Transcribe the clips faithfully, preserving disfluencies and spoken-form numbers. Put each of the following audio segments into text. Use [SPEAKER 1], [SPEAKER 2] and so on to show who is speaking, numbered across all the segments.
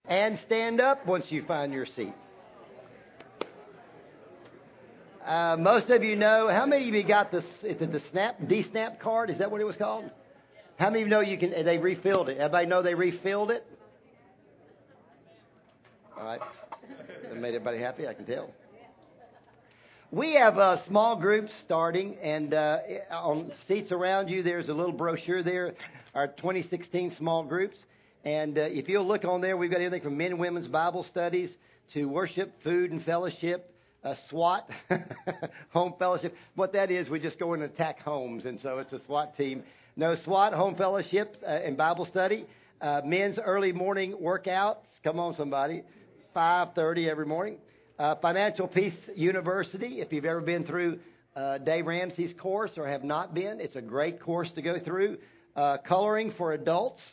[SPEAKER 1] And stand up once you find your seat. Uh, most of you know, how many of you got this, is it the snap, D-snap card? Is that what it was called? How many of you know you can, they refilled it? Everybody know they refilled it? All right. That made everybody happy, I can tell. We have uh, small groups starting, and uh, on seats around you, there's a little brochure there, our twenty sixteen small groups. And uh, if you'll look on there, we've got everything from men and women's Bible studies to worship, food, and fellowship. Uh, SWAT, home fellowship. What that is, we just go in and attack homes, and so it's a SWAT team. No, SWAT, home fellowship, uh, and Bible study. Uh, men's early morning workouts. Come on, somebody. five thirty every morning. Uh, Financial Peace University. If you've ever been through uh, Dave Ramsey's course or have not been, it's a great course to go through. Uh, coloring for adults.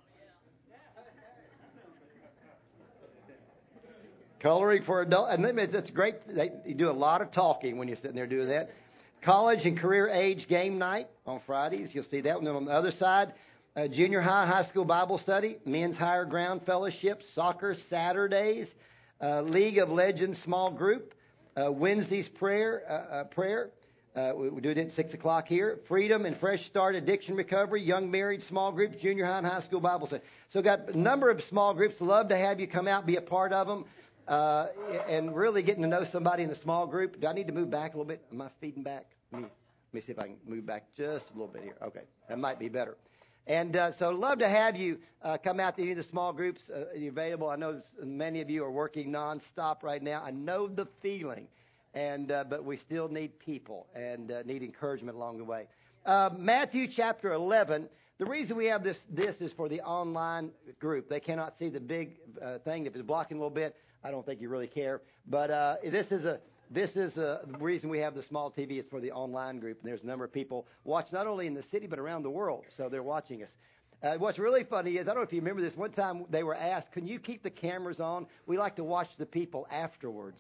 [SPEAKER 1] Coloring for adults. And it's great. They, you do a lot of talking when you're sitting there doing that. College and career age game night on Fridays. You'll see that one. On the other side, uh, junior high, high school Bible study, men's higher ground fellowship, soccer Saturdays, uh, League of Legends small group, uh, Wednesday's prayer, uh, uh, prayer. Uh, we, we do it at six o'clock here. Freedom and Fresh Start Addiction Recovery, young married small groups, junior high and high school Bible study. So got a number of small groups. Love to have you come out, be a part of them. Uh, and really getting to know somebody in a small group. Do I need to move back a little bit? Am I feeding back? Let me, let me see if I can move back just a little bit here. Okay, that might be better. And uh, so love to have you uh, come out to any of the small groups uh, available. I know many of you are working nonstop right now. I know the feeling, and uh, but we still need people and uh, need encouragement along the way. Uh, Matthew chapter eleven. The reason we have this this is for the online group. They cannot see the big uh, thing. If it's blocking a little bit, I don't think you really care. But uh, this is a this is a, the reason we have the small T V is for the online group. And there's a number of people watch not only in the city but around the world. So they're watching us. Uh, what's really funny is, I don't know if you remember this, one time they were asked, can you keep the cameras on? We like to watch the people afterwards.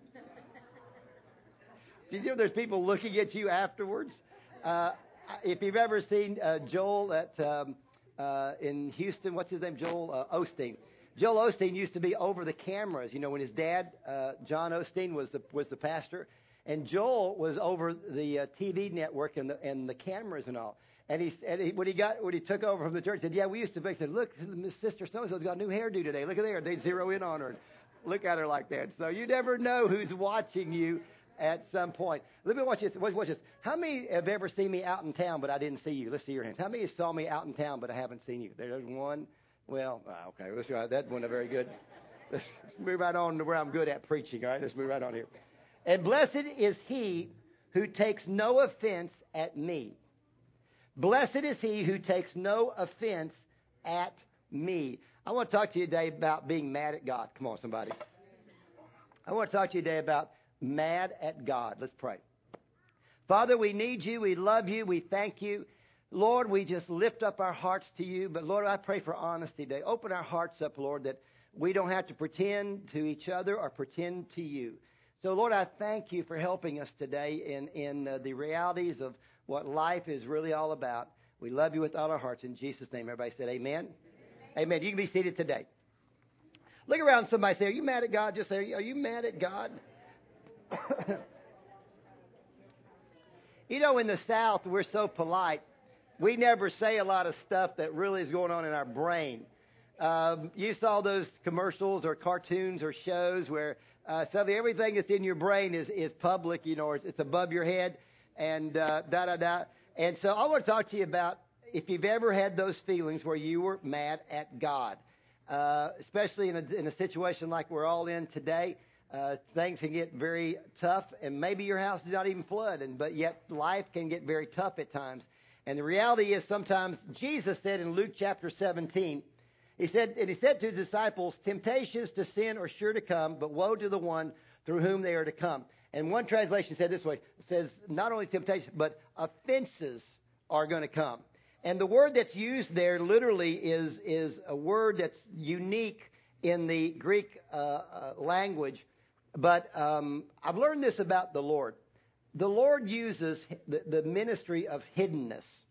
[SPEAKER 1] Did you know there's people looking at you afterwards? Uh, if you've ever seen uh, Joel at um, uh, in Houston, what's his name? Joel uh, Osteen. Joel Osteen used to be over the cameras. You know, when his dad, uh, John Osteen, was the was the pastor, and Joel was over the uh, T V network and the and the cameras and all. And he and he, when he got when he took over from the church, he said, "Yeah, we used to." He said, "Look, Miss Sister so and so's got a new hairdo today. Look at there." They'd zero in on her and look at her like that. So you never know who's watching you at some point. Let me watch this. Watch, watch this. How many have ever seen me out in town but I didn't see you? Let's see your hands. How many saw me out in town but I haven't seen you? There's one. Well, uh, okay, let's try that one. Very good. Let's, let's move right on to where I'm good at preaching. All right, let's move right on here. And blessed is he who takes no offense at me. Blessed is he who takes no offense at me. I want to talk to you today about being mad at God. Come on, somebody. I want to talk to you today about mad at God. Let's pray. Father, we need you. We love you. We thank you. Lord, we just lift up our hearts to you. But, Lord, I pray for honesty today. Open our hearts up, Lord, that we don't have to pretend to each other or pretend to you. So, Lord, I thank you for helping us today in, in uh, the realities of what life is really all about. We love you with all our hearts. In Jesus' name, everybody said amen. Amen. Amen. You can be seated today. Look around and somebody say, are you mad at God? Just say, are you mad at God? You know, in the South, we're so polite. We never say a lot of stuff that really is going on in our brain. Um, you saw those commercials or cartoons or shows where uh, suddenly everything that's in your brain is, is public, you know, or it's, it's above your head and uh, da-da-da. And so I want to talk to you about if you've ever had those feelings where you were mad at God, uh, especially in a, in a situation like we're all in today. Uh, things can get very tough, and maybe your house did not even flood, and but yet life can get very tough at times. And the reality is sometimes Jesus said in Luke chapter seventeen, he said, and he said to his disciples, temptations to sin are sure to come, but woe to the one through whom they are to come. And one translation said this way, it says not only temptation, but offenses are going to come. And the word that's used there literally is, is a word that's unique in the Greek uh, uh, language. But um, I've learned this about the Lord. The Lord uses the, the ministry of hiddenness.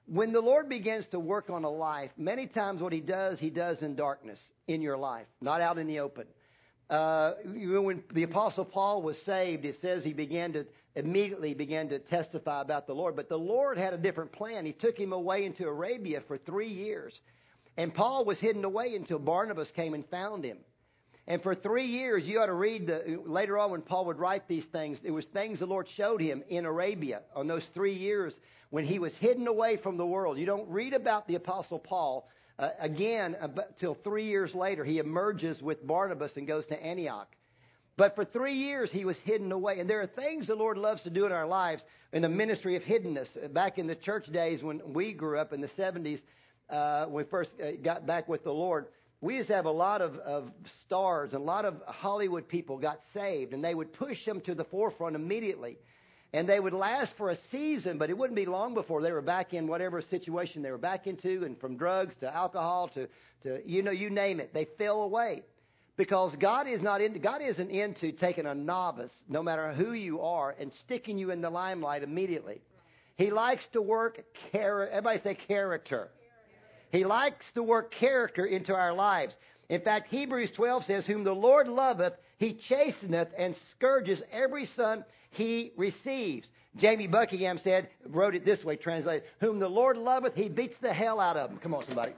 [SPEAKER 1] When the Lord begins to work on a life, many times what he does, he does in darkness in your life, not out in the open. Uh, when the Apostle Paul was saved, it says he began to immediately began to testify about the Lord. But the Lord had a different plan. He took him away into Arabia for three years. And Paul was hidden away until Barnabas came and found him. And for three years, you ought to read the, later on when Paul would write these things, it was things the Lord showed him in Arabia on those three years when he was hidden away from the world. You don't read about the Apostle Paul uh, again until three years later. He emerges with Barnabas and goes to Antioch. But for three years, he was hidden away. And there are things the Lord loves to do in our lives in the ministry of hiddenness. Back in the church days when we grew up in the seventies, uh, when we first got back with the Lord, we used to have a lot of, of stars, and a lot of Hollywood people got saved, and they would push them to the forefront immediately. And they would last for a season, but it wouldn't be long before they were back in whatever situation they were back into, and from drugs to alcohol to, to you know, you name it. They fell away because God is not in, God isn't into taking a novice, no matter who you are, and sticking you in the limelight immediately. He likes to work character. Everybody say character. He likes to work character into our lives. In fact, Hebrews twelve says, whom the Lord loveth, he chasteneth and scourges every son he receives. Jamie Buckingham said, wrote it this way, translated, whom the Lord loveth, he beats the hell out of them. Come on, somebody.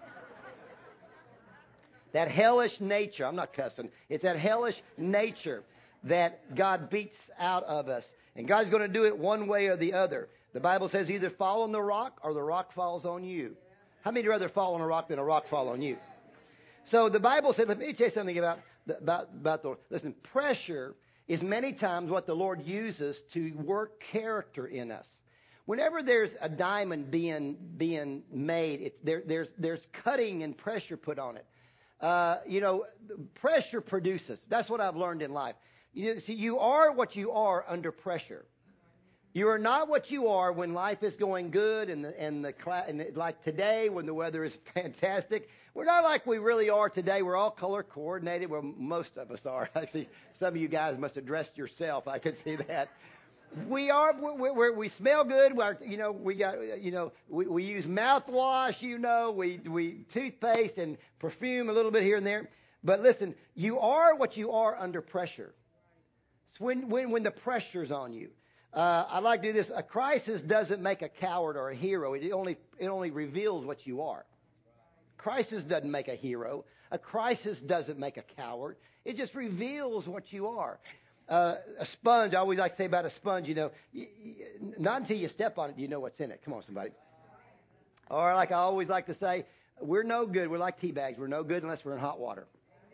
[SPEAKER 1] That hellish nature, I'm not cussing, it's that hellish nature that God beats out of us. And God's going to do it one way or the other. The Bible says either fall on the rock or the rock falls on you. How many would rather fall on a rock than a rock fall on you? So the Bible said, let me tell you something about, about, about the, listen, pressure is many times what the Lord uses to work character in us. Whenever there's a diamond being, being made, it's, there, there's, there's cutting and pressure put on it. Uh, you know, pressure produces. That's what I've learned in life. You see, you are what you are under pressure. You are not what you are when life is going good and the, and the and the, like today when the weather is fantastic. We're not like we really are today. We're all color coordinated. Well, most of us are. Actually, some of you guys must have dressed yourself. I could see that. We are. We we we smell good. We're, you know, we got. You know, we, we use mouthwash. You know, we we toothpaste and perfume a little bit here and there. But listen, you are what you are under pressure. It's when when when the pressure's on you. Uh, I like to do this. A crisis doesn't make a coward or a hero. It only it only reveals what you are. Crisis doesn't make a hero. A crisis doesn't make a coward. It just reveals what you are. Uh, a sponge, I always like to say about a sponge, you know, y- y- not until you step on it do you know what's in it. Come on, somebody. Or like I always like to say, we're no good. We're like tea bags. We're no good unless we're in hot water.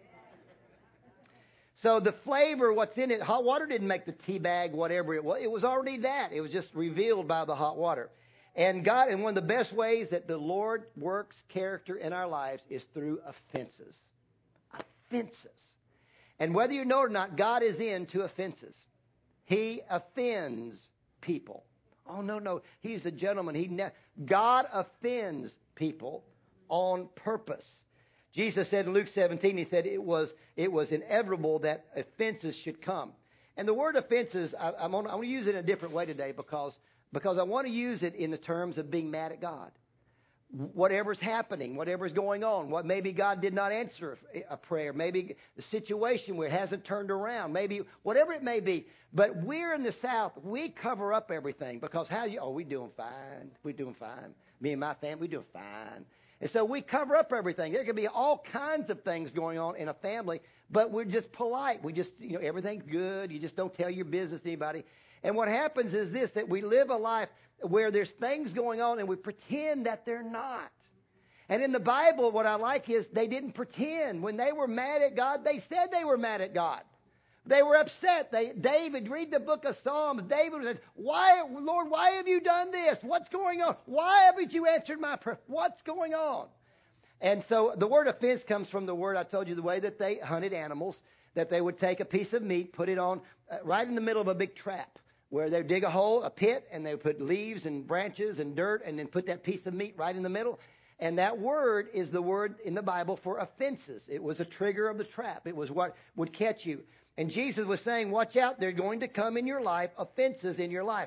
[SPEAKER 1] So the flavor, what's in it, hot water didn't make the tea bag whatever it was. It was already that. It was just revealed by the hot water. And God, and one of the best ways that the Lord works character in our lives is through offenses. Offenses. And whether you know it or not, God is into offenses. He offends people. Oh, no, no. He's a gentleman. He ne- God offends people on purpose. Jesus said in Luke seventeen, he said it was it was inevitable that offenses should come. And the word offenses, I, I'm going to use it in a different way today because, because I want to use it in the terms of being mad at God. Whatever's happening, whatever's going on, what maybe God did not answer a prayer, maybe the situation where it hasn't turned around, maybe whatever it may be. But we're in the South, we cover up everything because how you? Oh, we're doing fine. We're doing fine. Me and my family, we're doing fine. And so we cover up everything. There can be all kinds of things going on in a family, but we're just polite. We just, you know, everything's good. You just don't tell your business to anybody. And what happens is this, that we live a life where there's things going on and we pretend that they're not. And in the Bible, what I like is they didn't pretend. When they were mad at God, they said they were mad at God. They were upset. They, David, read the book of Psalms. David said, "Why, Lord, why have you done this? What's going on? Why haven't you answered my prayer? What's going on?" And so the word offense comes from the word, I told you, the way that they hunted animals, that they would take a piece of meat, put it on uh, right in the middle of a big trap, where they would dig a hole, a pit, and they would put leaves and branches and dirt, and then put that piece of meat right in the middle. And that word is the word in the Bible for offenses. It was a trigger of the trap. It was what would catch you. And Jesus was saying, watch out, they're going to come in your life, offenses in your life.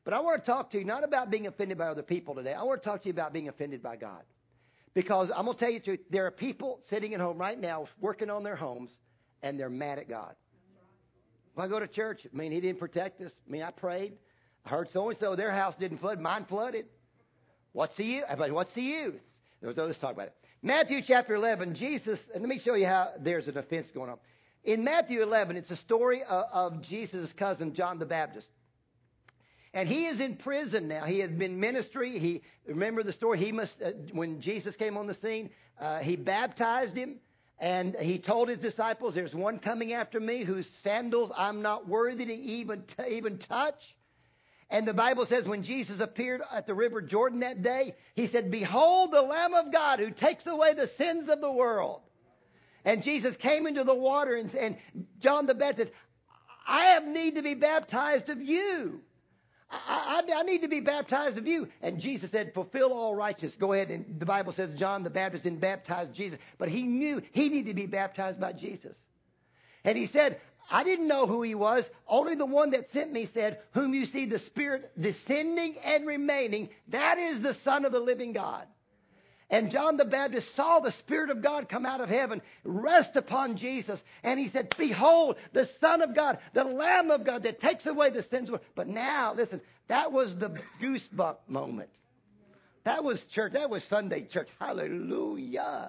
[SPEAKER 1] But I want to talk to you not about being offended by other people today. I want to talk to you about being offended by God. Because I'm going to tell you the truth. There are people sitting at home right now working on their homes, and they're mad at God. When I go to church, I mean, he didn't protect us. I mean, I prayed. I heard so-and-so, their house didn't flood. Mine flooded. What's the use? What's the use? Let's talk about it. Matthew chapter eleven, Jesus, and let me show you how there's an offense going on. In Matthew eleven, it's a story of, of Jesus' cousin, John the Baptist. And he is in prison now. He has been ministry. He remember the story. He must uh, when Jesus came on the scene, uh, he baptized him, and he told his disciples, "There's one coming after me whose sandals I'm not worthy to even t- even touch." And the Bible says when Jesus appeared at the river Jordan that day, he said, "Behold the Lamb of God who takes away the sins of the world." And Jesus came into the water, and, and John the Baptist said, "I have need to be baptized of you. I, I, I need to be baptized of you." And Jesus said, "Fulfill all righteousness." Go ahead. And the Bible says John the Baptist didn't baptize Jesus, but he knew he needed to be baptized by Jesus. And he said, "I didn't know who he was. Only the one that sent me said, whom you see the Spirit descending and remaining, that is the Son of the living God." And John the Baptist saw the Spirit of God come out of heaven, rest upon Jesus. And he said, "Behold, the Son of God, the Lamb of God that takes away the sins of the world." But now, listen, that was the goosebump moment. That was church. That was Sunday church. Hallelujah.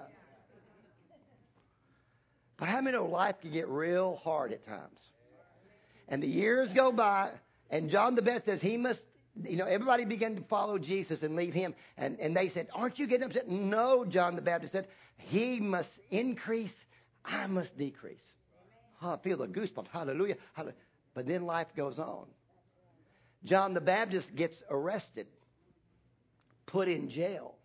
[SPEAKER 1] But how many know life can get real hard at times? And the years go by, and John the Baptist says he must, you know, everybody began to follow Jesus and leave him. And, and they said, "Aren't you getting upset?" "No," John the Baptist said, "he must increase, I must decrease." Oh, I feel the goosebumps. Hallelujah. Hallelujah. But then life goes on. John the Baptist gets arrested, put in jail.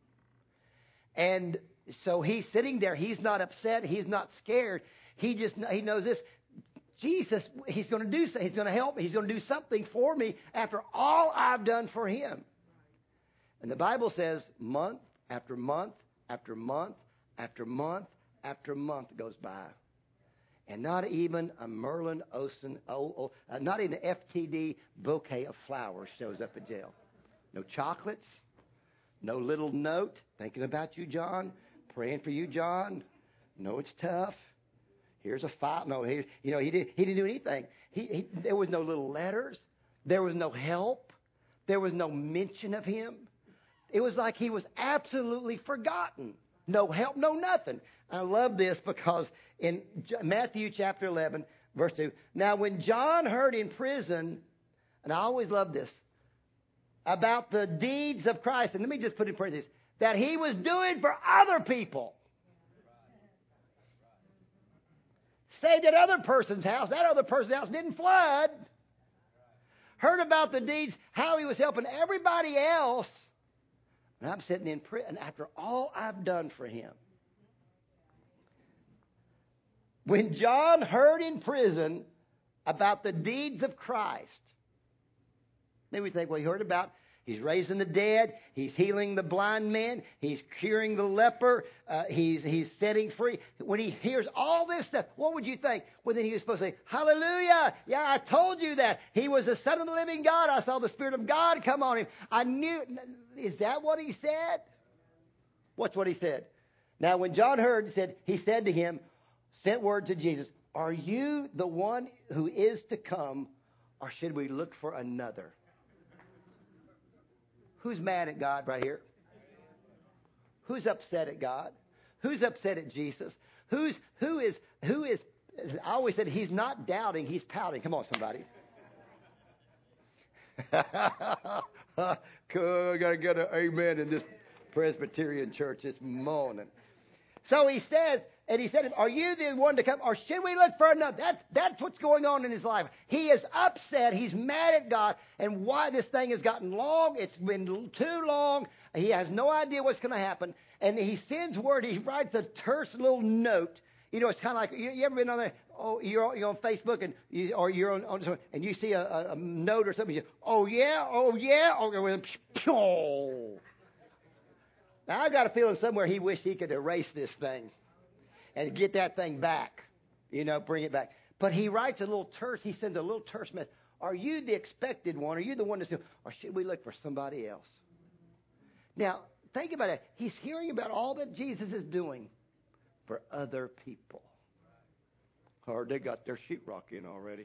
[SPEAKER 1] And so he's sitting there. He's not upset. He's not scared. He just he knows this. Jesus, he's going to do something. He's going to help me. He's going to do something for me after all I've done for him. And the Bible says month after month after month after month after month goes by. And not even a Merlin Olsen, oh, oh, uh, not even an F T D bouquet of flowers shows up at jail. No chocolates. No little note. "Thinking about you, John. Praying for you, John. No, it's tough. Here's a file." No, he, you know, he didn't. He didn't do anything. He, he, there was no little letters. There was no help. There was no mention of him. It was like he was absolutely forgotten. No help, no nothing. I love this because in Matthew chapter eleven, verse two. "Now, when John heard in prison," and I always love this, "about the deeds of Christ," and let me just put in parentheses, "that he was doing for other people." Saved that other person's house. That other person's house didn't flood. Heard about the deeds, how he was helping everybody else. And I'm sitting in prison after all I've done for him. When John heard in prison about the deeds of Christ, then we think, well, he heard about he's raising the dead. He's healing the blind man. He's curing the leper. Uh, he's he's setting free. When he hears all this stuff, what would you think? Well, then he was supposed to say, "Hallelujah. Yeah, I told you that. He was the Son of the living God. I saw the Spirit of God come on him. I knew." Is that what he said? Watch what he said. "Now, when John heard, he said, he said to him," sent word to Jesus, "Are you the one who is to come, or should we look for another?" Who's mad at God right here? Who's upset at God? Who's upset at Jesus? Who's who is who is? I always said he's not doubting, he's pouting. Come on, somebody. Cool, I gotta get an amen in this Presbyterian church this morning. So he says, and he said, "Are you the one to come, or should we look for another?" That's, that's what's going on in his life. He is upset. He's mad at God. And why this thing has gotten long, it's been too long. He has no idea what's going to happen. And he sends word. He writes a terse little note. You know, it's kind of like, you, you ever been on there? Oh, you're, you're on Facebook, and you, or you're on, on and you see a, a, a note or something. You, "Oh, yeah, oh, yeah. Oh, now, I've got a feeling somewhere he wished he could erase this thing and get that thing back, you know, bring it back. But he writes a little terse, he sends a little terse message. Are you the expected one? Are you the one that's, or should we look for somebody else? Now, think about it. He's hearing about all that Jesus is doing for other people. Or they got their sheetrock in already.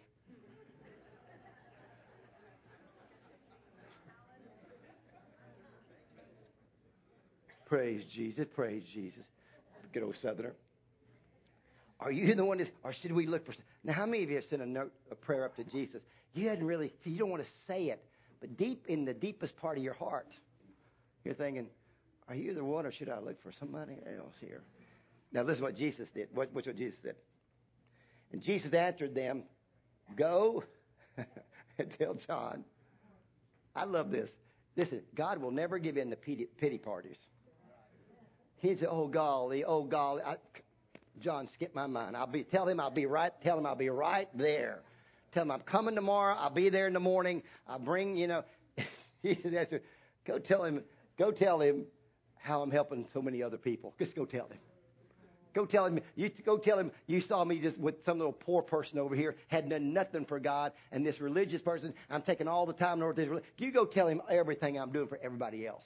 [SPEAKER 1] Praise Jesus, praise Jesus. Good old Southerner. Are you the one that, or should we look for? Now, how many of you have sent a note, a prayer up to Jesus? You hadn't really, see, you don't want to say it, but deep in the deepest part of your heart, you're thinking, are you the one, or should I look for somebody else here? Now, listen what Jesus did. What, what's what Jesus said? And Jesus answered them, go and tell John. I love this. Listen, God will never give in to pity, pity parties. He said, oh, golly, oh, golly. I, John, skip my mind. I'll be, tell him I'll be right, tell him I'll be right there. Tell him I'm coming tomorrow. I'll be there in the morning. I'll bring, you know. He said, go tell him, go tell him how I'm helping so many other people. Just go tell him. Go tell him, you go tell him you saw me just with some little poor person over here, had done nothing for God, and this religious person, I'm taking all the time in order to this. You go tell him everything I'm doing for everybody else.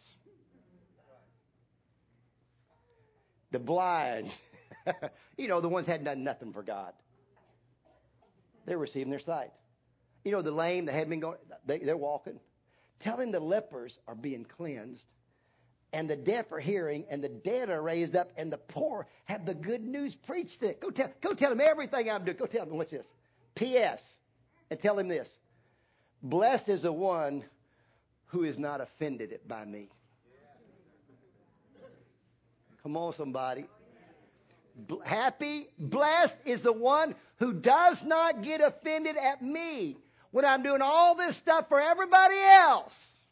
[SPEAKER 1] The blind, you know, the ones hadn't done nothing for God. They're receiving their sight. You know, the lame that had been going, they, they're walking. Tell him the lepers are being cleansed, and the deaf are hearing, and the dead are raised up, and the poor have the good news preached to. Go tell, go tell him everything I'm doing. Go tell him, what's this? P S. And tell him this. Blessed is the one who is not offended by me. Come on, somebody. Happy, blessed is the one who does not get offended at me when I'm doing all this stuff for everybody else.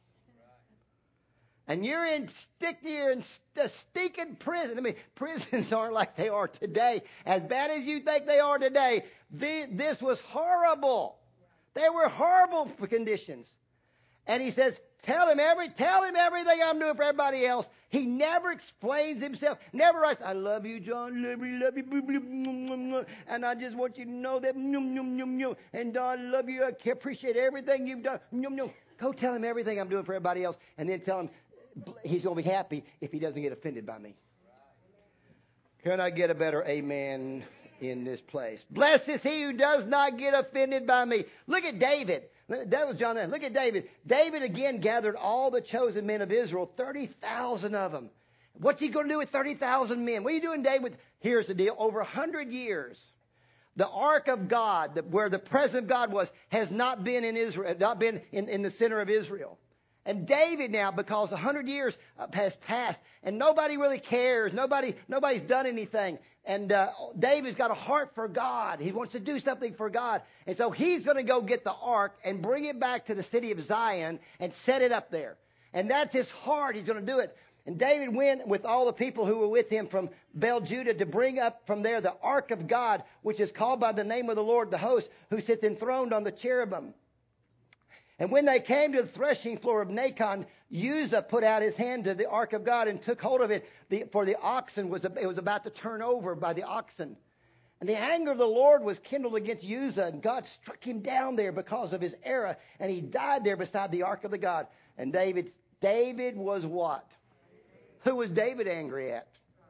[SPEAKER 1] And you're in stick, you're in a stinking prison. I mean, prisons aren't like they are today. As bad as you think they are today, the, this was horrible. They were horrible conditions. And he says, tell him every, tell him everything I'm doing for everybody else. He never explains himself. Never writes, I love you, John. Love you, love you. And I just want you to know that. And Don, I love you. I appreciate everything you've done. Go tell him everything I'm doing for everybody else. And then tell him he's going to be happy if he doesn't get offended by me. Can I get a better amen in this place? Blessed is he who does not get offended by me. Look at David. That was John. Look at David. David again gathered all the chosen men of Israel, thirty thousand of them. What's he going to do with thirty thousand men? What are you doing, David? Here's the deal. Over one hundred years, the ark of God, where the presence of God was, has not been in Israel, not been in, in the center of Israel. And David now, because a hundred years has passed, and nobody really cares, nobody, nobody's done anything. And uh, David's got a heart for God. He wants to do something for God. And so he's going to go get the ark and bring it back to the city of Zion and set it up there. And that's his heart. He's going to do it. And David went with all the people who were with him from Baal Judah to bring up from there the ark of God, which is called by the name of the Lord, the host, who sits enthroned on the cherubim. And when they came to the threshing floor of Nacon, Uzzah put out his hand to the ark of God and took hold of it, the, for the oxen was it was about to turn over by the oxen. And the anger of the Lord was kindled against Uzzah, and God struck him down there because of his error, and he died there beside the ark of the God. And David, David was what? Who was David angry at?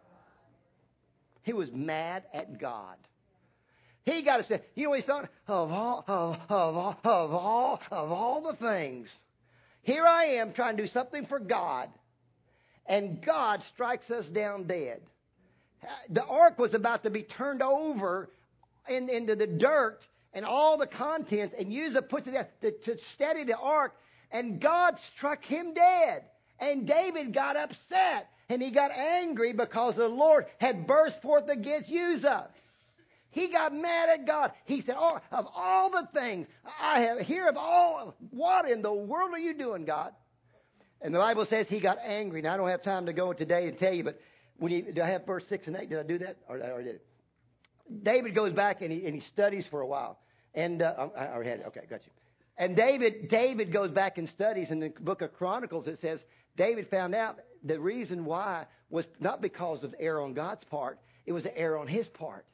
[SPEAKER 1] He was mad at God. He got to say, you know what he thought? Of all, of, of, all, of all, of all the things, here I am trying to do something for God, and God strikes us down dead. The ark was about to be turned over in, into the dirt and all the contents, and Uzzah puts it there to, to steady the ark, and God struck him dead. And David got upset, and he got angry because the Lord had burst forth against Uzzah. He got mad at God. He said, oh, of all the things I have here of all, what in the world are you doing, God? And the Bible says he got angry. Now, I don't have time to go today and tell you, but when you, do I have verse six and eight? Did I do that? Or I already did it. David goes back and he, and he studies for a while. And uh, I already had it. Okay, got you. And David, David goes back and studies in the book of Chronicles. It says David found out the reason why was not because of error on God's part. It was an error on his part.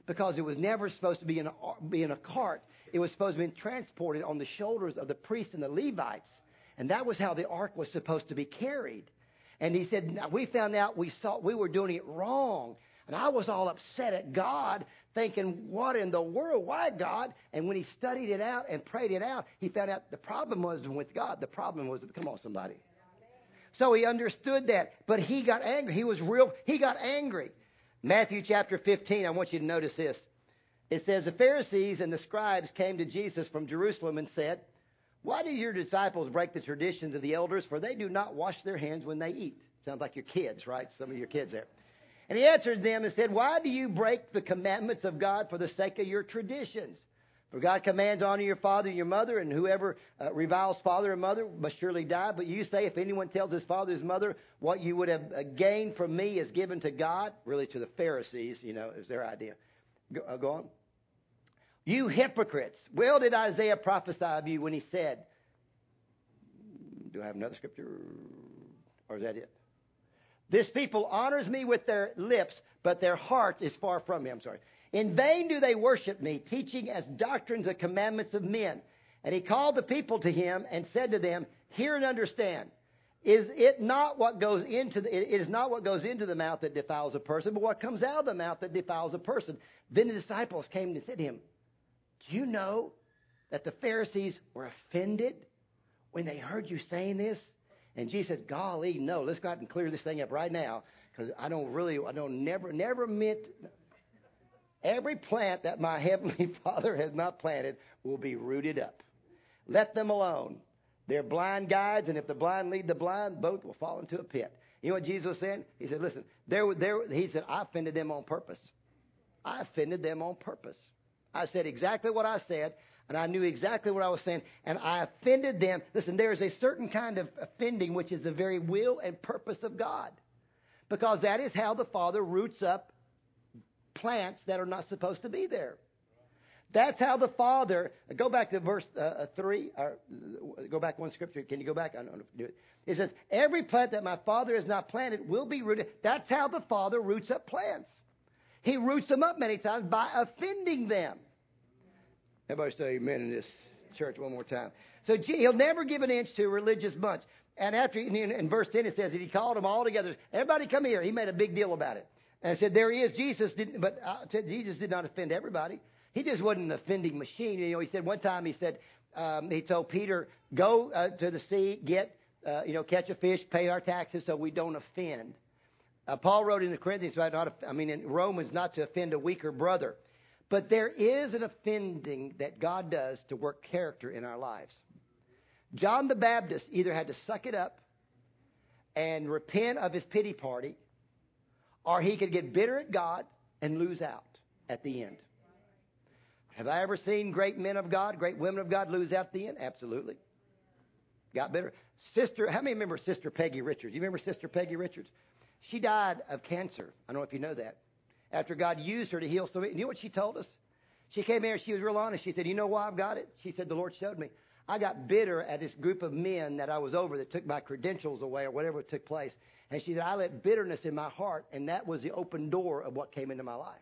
[SPEAKER 1] because it was never supposed to be in a, be in a cart. It was supposed to be transported on the shoulders of the priests and the Levites. And that was how the ark was supposed to be carried. And he said, now, we found out we saw we were doing it wrong. And I was all upset at God, thinking, what in the world? Why, God? And when he studied it out and prayed it out, he found out the problem wasn't with God. The problem was, come on, somebody. So he understood that. But he got angry. He was real. He got angry. Matthew chapter fifteen, I want you to notice this. It says, the Pharisees and the scribes came to Jesus from Jerusalem and said, why do your disciples break the traditions of the elders? For they do not wash their hands when they eat. Sounds like your kids, right? Some of your kids there. And he answered them and said, why do you break the commandments of God for the sake of your traditions? For God commands, honor your father and your mother, and whoever uh, reviles father and mother must surely die. But you say, if anyone tells his father or his mother, what you would have uh, gained from me is given to God, really to the Pharisees, you know, is their idea. Go, uh, go on. You hypocrites. Well did Isaiah prophesy of you when he said, do I have another scripture? Or is that it? This people honors me with their lips, but their heart is far from me. I'm sorry. In vain do they worship me, teaching as doctrines the commandments of men. And he called the people to him and said to them, hear and understand. Is it not what goes into the, it is not what goes into the mouth that defiles a person, but what comes out of the mouth that defiles a person. Then the disciples came and said to him, do you know that the Pharisees were offended when they heard you saying this? And Jesus said, golly, no, let's go out and clear this thing up right now, because I don't really, I don't never, never meant, every plant that my heavenly Father has not planted will be rooted up. Let them alone. They're blind guides, and if the blind lead the blind, both will fall into a pit. You know what Jesus was saying? He said, listen, there, there, he said, I offended them on purpose. I offended them on purpose. I said exactly what I said, and I knew exactly what I was saying, and I offended them. Listen, there is a certain kind of offending which is the very will and purpose of God, because that is how the Father roots up plants that are not supposed to be there. That's how the Father, go back to verse uh, three, or go back one scripture. Can you go back? I don't know if you do it. It says, every plant that my Father has not planted will be rooted. That's how the Father roots up plants. He roots them up many times by offending them. Everybody say amen in this church one more time. So he'll never give an inch to a religious bunch. And after, in verse ten, it says that he called them all together. Everybody come here. He made a big deal about it. And I said, there he is. Jesus didn't, but uh, Jesus did not offend everybody. He just wasn't an offending machine. You know, he said one time, he said, um, he told Peter, go uh, to the sea, get, uh, you know, catch a fish, pay our taxes so we don't offend. Uh, Paul wrote in the Corinthians, right, not, I mean, in Romans, not to offend a weaker brother. But there is an offending that God does to work character in our lives. John the Baptist either had to suck it up and repent of his pity party, or he could get bitter at God and lose out at the end. Have I ever seen great men of God, great women of God lose out at the end? Absolutely. Got bitter. Sister, how many remember Sister Peggy Richards? You remember Sister Peggy Richards? She died of cancer. I don't know if you know that. After God used her to heal somebody. You know what she told us? She came here and she was real honest. She said, you know why I've got it? She said, the Lord showed me. I got bitter at this group of men that I was over that took my credentials away or whatever took place. And she said, I let bitterness in my heart, and that was the open door of what came into my life.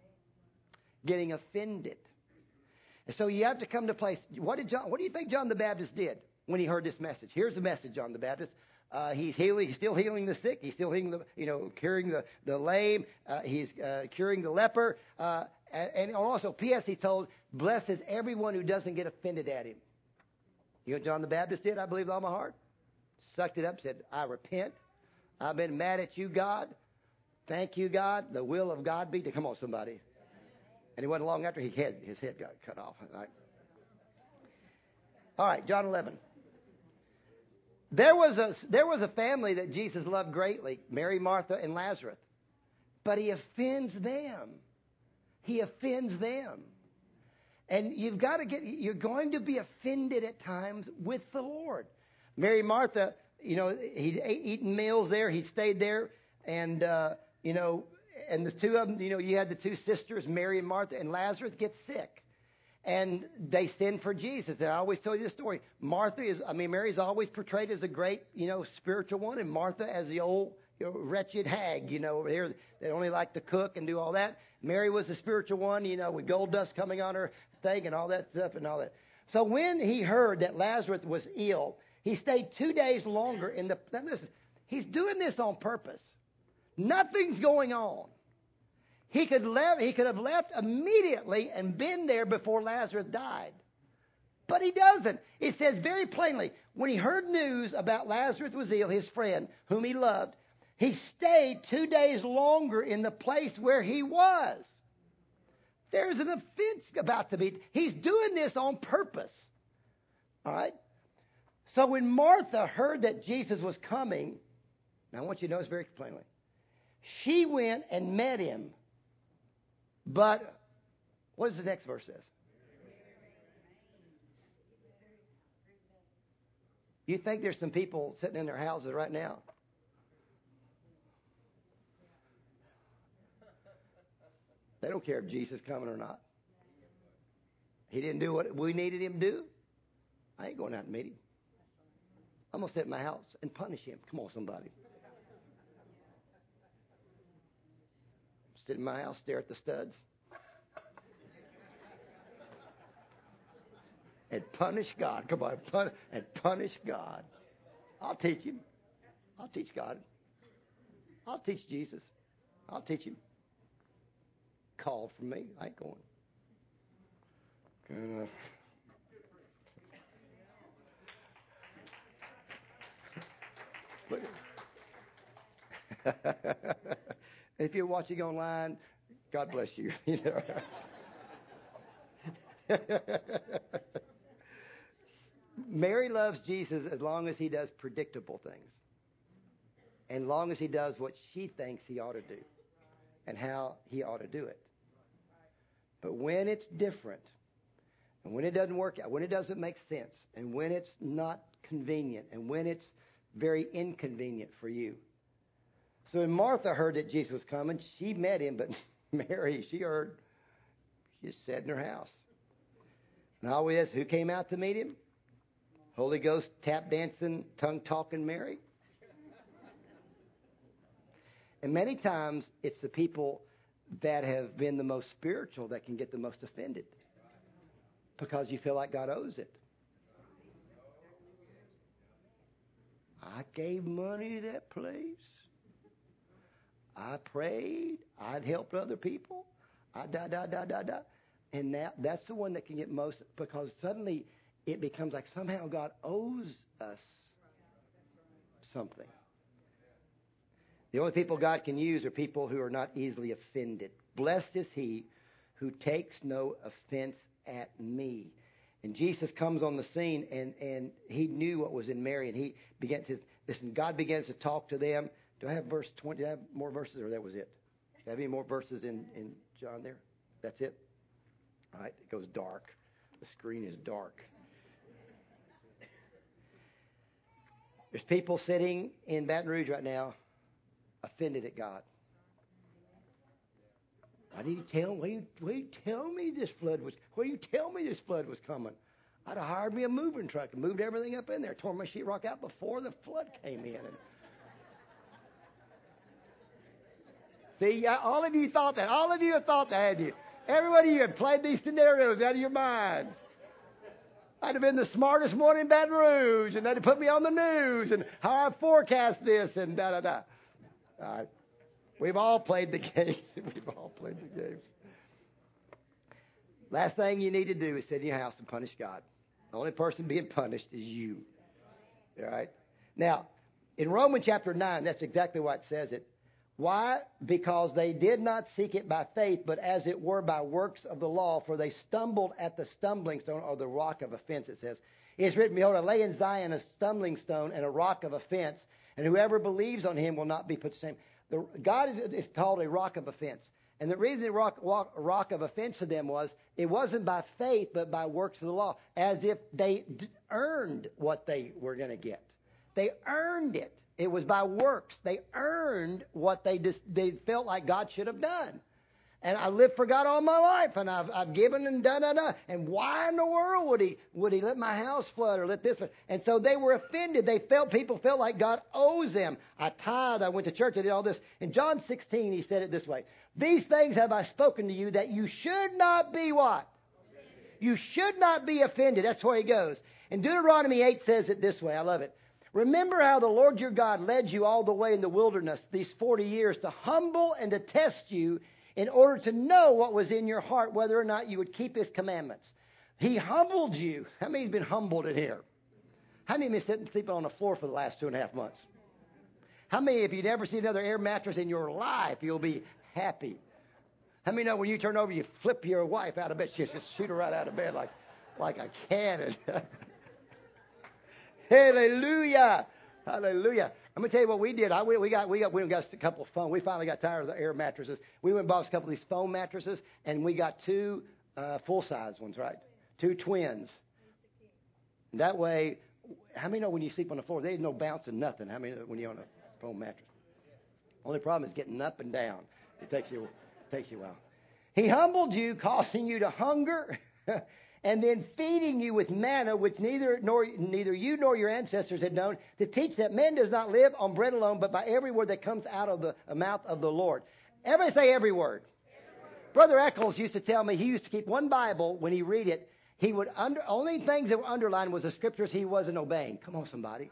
[SPEAKER 1] Getting offended. And so you have to come to a place. What did John, what do you think John the Baptist did when he heard this message? Here's the message, John the Baptist. Uh, he's healing. He's still healing the sick. He's still healing the, you know, curing the the lame. Uh, he's uh, curing the leper. Uh, and, and also, P S. He told, blesses everyone who doesn't get offended at him. You know what John the Baptist did? I believe with all my heart. Sucked it up. Said, I repent. I've been mad at you, God. Thank you, God. The will of God be to come on, somebody. And it wasn't long after he had, his head got cut off. All right. All right, John eleven. There was a there was a family that Jesus loved greatly, Mary, Martha, and Lazarus. But he offends them. He offends them. And you've got to get, you're going to be offended at times with the Lord. Mary, Martha, you know, he'd eaten meals there. He'd stayed there. And, uh, you know, and the two of them, you know, you had the two sisters, Mary and Martha, and Lazarus get sick. And they send for Jesus. And I always tell you this story. Martha is, I mean, Mary's always portrayed as a great, you know, spiritual one, and Martha as the old, you know, wretched hag, you know, over there that only like to cook and do all that. Mary was the spiritual one, you know, with gold dust coming on her thing and all that stuff and all that. So when he heard that Lazarus was ill, he stayed two days longer in the... Now listen, he's doing this on purpose. Nothing's going on. He could, leave, he could have left immediately and been there before Lazarus died. But he doesn't. It says very plainly, when he heard news about Lazarus was ill, his friend, whom he loved, he stayed two days longer in the place where he was. There's an offense about to be. He's doing this on purpose. All right? So when Martha heard that Jesus was coming, now I want you to notice very plainly, she went and met him. But what does the next verse says? You think there's some people sitting in their houses right now? They don't care if Jesus is coming or not. He didn't do what we needed him to do. I ain't going out and meet him. I'm going to sit in my house and punish him. Come on, somebody. Sit in my house, stare at the studs. And punish God. Come on, pun- and punish God. I'll teach him. I'll teach God. I'll teach Jesus. I'll teach him. Called for me. I ain't going. Good enough. If you're watching online, God bless you. You know. Mary loves Jesus as long as he does predictable things. And long as he does what she thinks he ought to do. And how he ought to do it. But when it's different, and when it doesn't work out, when it doesn't make sense, and when it's not convenient, and when it's very inconvenient for you. So when Martha heard that Jesus was coming, she met him, but Mary, she heard, she just sat in her house. And always, who came out to meet him? Holy Ghost, tap dancing, tongue talking Mary. And many times, it's the people that have been the most spiritual that can get the most offended. Because you feel like God owes it. I gave money to that place. I prayed. I'd helped other people. I da da da da da. And now that's the one that can get most, because suddenly it becomes like somehow God owes us something. The only people God can use are people who are not easily offended. Blessed is he who takes no offense at me. And Jesus comes on the scene, and, and he knew what was in Mary, and he begins his, listen, God begins to talk to them. Do I have verse twenty? Do I have more verses, or that was it? Do I have any more verses in, in John there? That's it? All right, it goes dark. The screen is dark. There's people sitting in Baton Rouge right now offended at God. Why did you tell me? Why did you tell me this flood was? Why did you tell me this flood was coming? I'd have hired me a moving truck and moved everything up in there, tore my sheetrock out before the flood came in. And see, all of you thought that. All of you have thought that, hadn't you? Every one of you have played these scenarios out of your minds. I'd have been the smartest one in Baton Rouge, and they'd have put me on the news, and how I forecast this, and da da da. All right. We've all played the games. We've all played the games. Last thing you need to do is sit in your house and punish God. The only person being punished is you. All right? Now, in Romans chapter nine, that's exactly what it says it. Why? Because they did not seek it by faith, but as it were by works of the law, for they stumbled at the stumbling stone, or the rock of offense, it says. It is written, behold, I lay in Zion a stumbling stone and a rock of offense, and whoever believes on him will not be put to shame. The, God is, is called a rock of offense. And the reason rock, rock, rock of offense to them was, it wasn't by faith, but by works of the law, as if they d- earned what they were going to get. They earned it. It was by works. They earned what they dis- they felt like God should have done. And I lived for God all my life, and I've, I've given and da da da. And why in the world would he would he let my house flood or let this flood? And so they were offended. They felt people felt like God owes them. I tithed. I went to church. I did all this. In John sixteen, he said it this way: These things have I spoken to you, that you should not be what? You should not be offended. That's where he goes. And Deuteronomy eight says it this way. I love it. Remember how the Lord your God led you all the way in the wilderness these forty years to humble and to test you in order to know what was in your heart, whether or not you would keep his commandments. He humbled you. How many have been humbled in here? How many have been sitting sleeping on the floor for the last two and a half months? How many, if you'd never seen another air mattress in your life, you'll be happy? How many know when you turn over, you flip your wife out of bed? She just shoot her right out of bed like, like a cannon. Hallelujah. Hallelujah. I'm going to tell you what we did. I, we, we got we got we got a couple of foam. We finally got tired of the air mattresses. We went and bought a couple of these foam mattresses, and we got two uh, full-size ones, right? Two twins. And that way, how many know when you sleep on the floor, there's no bouncing nothing? How many know when you're on a foam mattress? Only problem is getting up and down. It takes you it takes you a while. He humbled you, causing you to hunger, and then feeding you with manna, which neither nor neither you nor your ancestors had known, to teach that man does not live on bread alone, but by every word that comes out of the mouth of the Lord. Everybody say every word. Every word. Brother Eccles used to tell me he used to keep one Bible. When he read it, he would under only things that were underlined was the scriptures he wasn't obeying. Come on, somebody.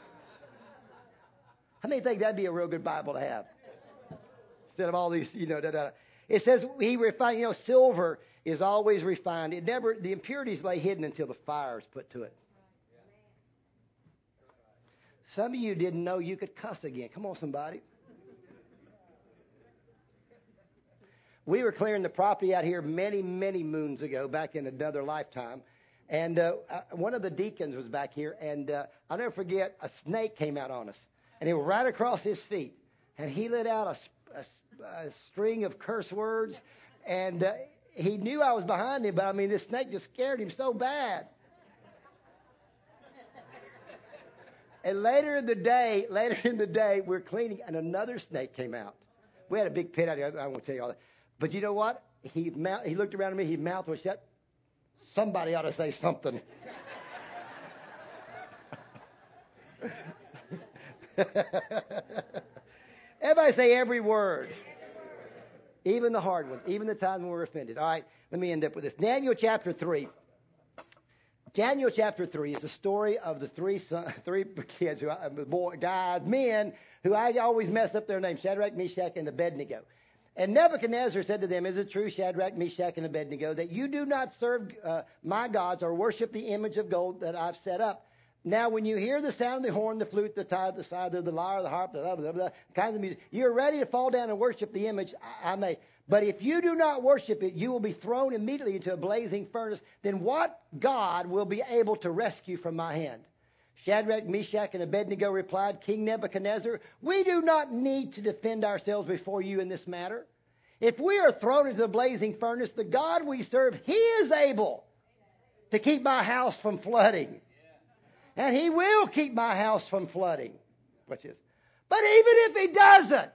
[SPEAKER 1] How many think that'd be a real good Bible to have? Instead of all these, you know, da, da. It says he refined, you know, silver is always refined. It never, the impurities lay hidden until the fire is put to it. Some of you didn't know you could cuss again. Come on, somebody. We were clearing the property out here many, many moons ago, back in another lifetime. And uh, one of the deacons was back here, and uh, I'll never forget, a snake came out on us. And it was right across his feet. And he let out a, a, a string of curse words. And uh, he knew I was behind him, but I mean, this snake just scared him so bad. And later in the day, later in the day, we're cleaning, and another snake came out. We had a big pit out here. I won't tell you all that. But you know what? He mouth, he looked around at me. His mouth was shut. Somebody ought to say something. Everybody say every word. Even the hard ones. Even the times when we're offended. All right, let me end up with this. Daniel chapter three. Daniel chapter three is the story of the three son, three kids, who I, boy, guys, men, who I always mess up their names, Shadrach, Meshach, and Abednego. And Nebuchadnezzar said to them, "Is it true, Shadrach, Meshach, and Abednego, that you do not serve uh, my gods or worship the image of gold that I've set up? Now, when you hear the sound of the horn, the flute, the tithe, the cyther, the lyre, the harp, the blah, blah, blah, kinds of music, you're ready to fall down and worship the image I, I made. But if you do not worship it, you will be thrown immediately into a blazing furnace. Then what God will be able to rescue from my hand?" Shadrach, Meshach, and Abednego replied, "King Nebuchadnezzar, we do not need to defend ourselves before you in this matter. If we are thrown into the blazing furnace, the God we serve, He is able to keep my house from flooding. And He will keep my house from flooding." Watch this. "But even if He doesn't,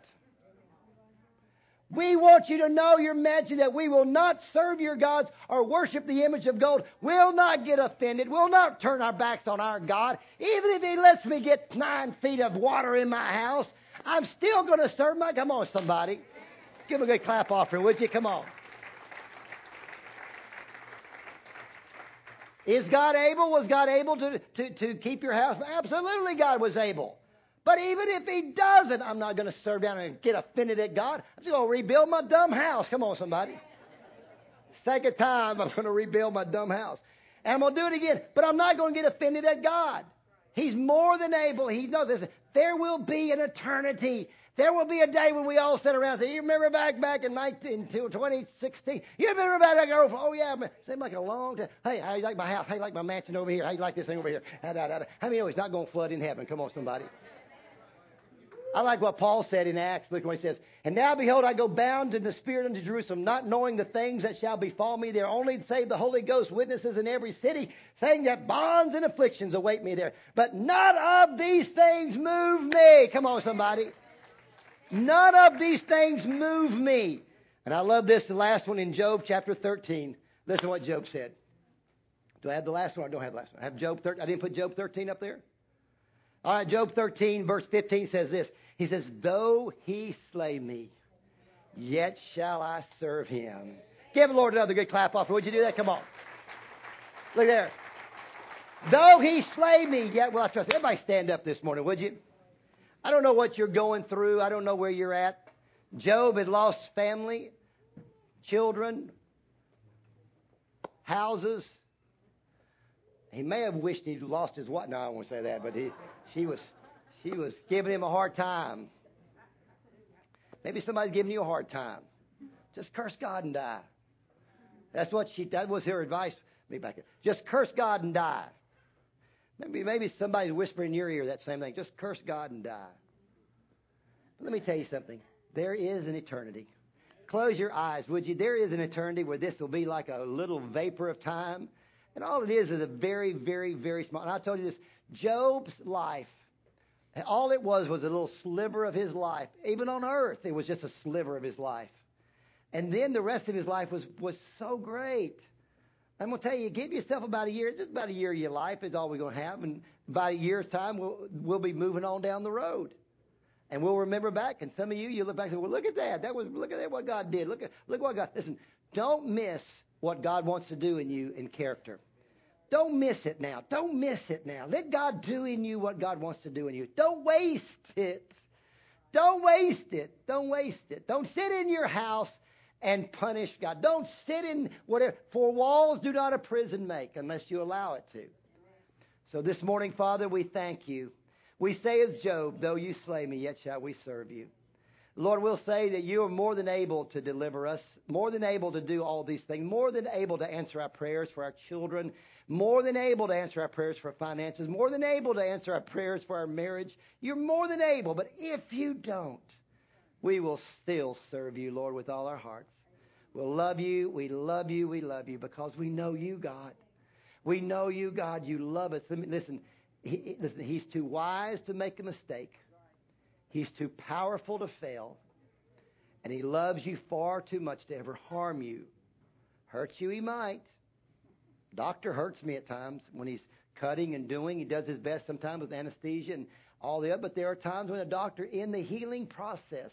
[SPEAKER 1] we want you to know, your majesty, that we will not serve your gods or worship the image of gold. We'll not get offended. We'll not turn our backs on our God. Even if He lets me get nine feet of water in my house, I'm still going to serve my..." Come on, somebody. Give Him a good clap offering, would you? Come on. Is God able? Was God able to, to, to keep your house? Absolutely, God was able. But even if He doesn't, I'm not going to serve down and get offended at God. I'm just going to rebuild my dumb house. Come on, somebody. Second time, I'm going to rebuild my dumb house. And I'm going to do it again. But I'm not going to get offended at God. He's more than able. He knows this. There will be an eternity. There will be a day when we all sit around and say, "You remember back back in nineteen, twenty sixteen? You remember back that girl? Oh, yeah. It seemed like a long time. Hey, how you like my house? How you like my mansion over here? How you like this thing over here?" How many know He's not going to flood in heaven? Come on, somebody. I like what Paul said in Acts. Look what he says. "And now, behold, I go bound in the Spirit unto Jerusalem, not knowing the things that shall befall me there, only save the Holy Ghost witnesses in every city, saying that bonds and afflictions await me there. But none of these things move me." Come on, somebody. None of these things move me. And I love this, the last one in Job chapter thirteen. Listen to what Job said. Do I have the last one? I don't have the last one. I have Job thirteen. I didn't put Job thirteen up there. All right, Job thirteen, verse fifteen says this. He says, "Though He slay me, yet shall I serve him. Give the Lord another good clap off. Would you do that? Come on. Look there. Though he slay me, yet will I trust him. Everybody stand up this morning, would you? I don't know what you're going through. I don't know where you're at. Job had lost family, children, houses. He may have wished he'd lost his wife. No, I won't say that, but he, she was, she was giving him a hard time. Maybe somebody's giving you a hard time. Just curse God and die. That's what she. That was her advice. Me back here. Just curse God and die. Maybe, maybe somebody's whispering in your ear that same thing. Just curse God and die. But let me tell you something. There is an eternity. Close your eyes, would you? There is an eternity where this will be like a little vapor of time. And all it is is a very, very, very small. And I told you this. Job's life, all it was was a little sliver of his life. Even on earth, it was just a sliver of his life. And then the rest of his life was, was so great. I'm going to tell you, give yourself about a year, just about a year of your life is all we're going to have. And about a year's time, we'll, we'll be moving on down the road. And we'll remember back. And some of you, you look back and say, well, look at that. That was, look at that, what God did. Look at, look what God, listen, don't miss what God wants to do in you in character. Don't miss it now. Don't miss it now. Let God do in you what God wants to do in you. Don't waste it. Don't waste it. Don't waste it. Don't sit in your house and punish God. Don't sit in whatever. For walls do not a prison make unless you allow it to. So this morning, Father, we thank you. We say as Job, though you slay me, yet shall we serve you. Lord, we'll say that you are more than able to deliver us, more than able to do all these things, more than able to answer our prayers for our children, more than able to answer our prayers for finances, more than able to answer our prayers for our marriage. You're more than able. But if you don't, we will still serve you, Lord, with all our hearts. We'll love you. We love you. We love you because we know you, God. We know you, God. You love us. Listen, he, listen, he's too wise to make a mistake. He's too powerful to fail. And he loves you far too much to ever harm you. Hurt you he might. Doctor hurts me at times when he's cutting and doing. He does his best sometimes with anesthesia and all the other. But there are times when a doctor in the healing process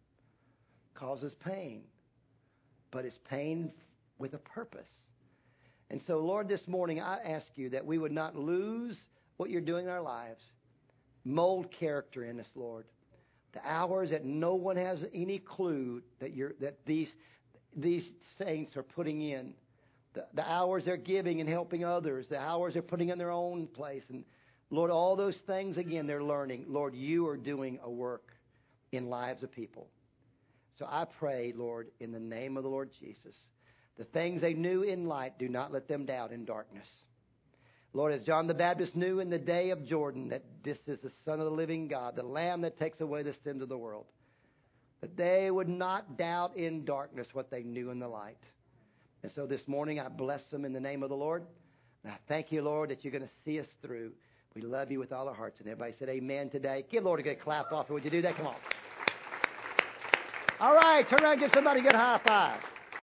[SPEAKER 1] causes pain. But it's pain with a purpose. And so, Lord, this morning I ask you that we would not lose what you're doing in our lives. Mold character in us, Lord. The hours that no one has any clue that you're that these these saints are putting in. The, the hours they're giving and helping others. The hours they're putting in their own place. And, Lord, all those things, again, they're learning. Lord, you are doing a work in lives of people. So I pray, Lord, in the name of the Lord Jesus, the things they knew in light, do not let them doubt in darkness. Lord, as John the Baptist knew in the day of Jordan that this is the Son of the living God, the Lamb that takes away the sins of the world, that they would not doubt in darkness what they knew in the light. And so this morning I bless them in the name of the Lord. And I thank you, Lord, that you're going to see us through. We love you with all our hearts. And everybody said amen today. Give Lord a good clap off. Would you do that? Come on. All right, turn around and give somebody a good high five.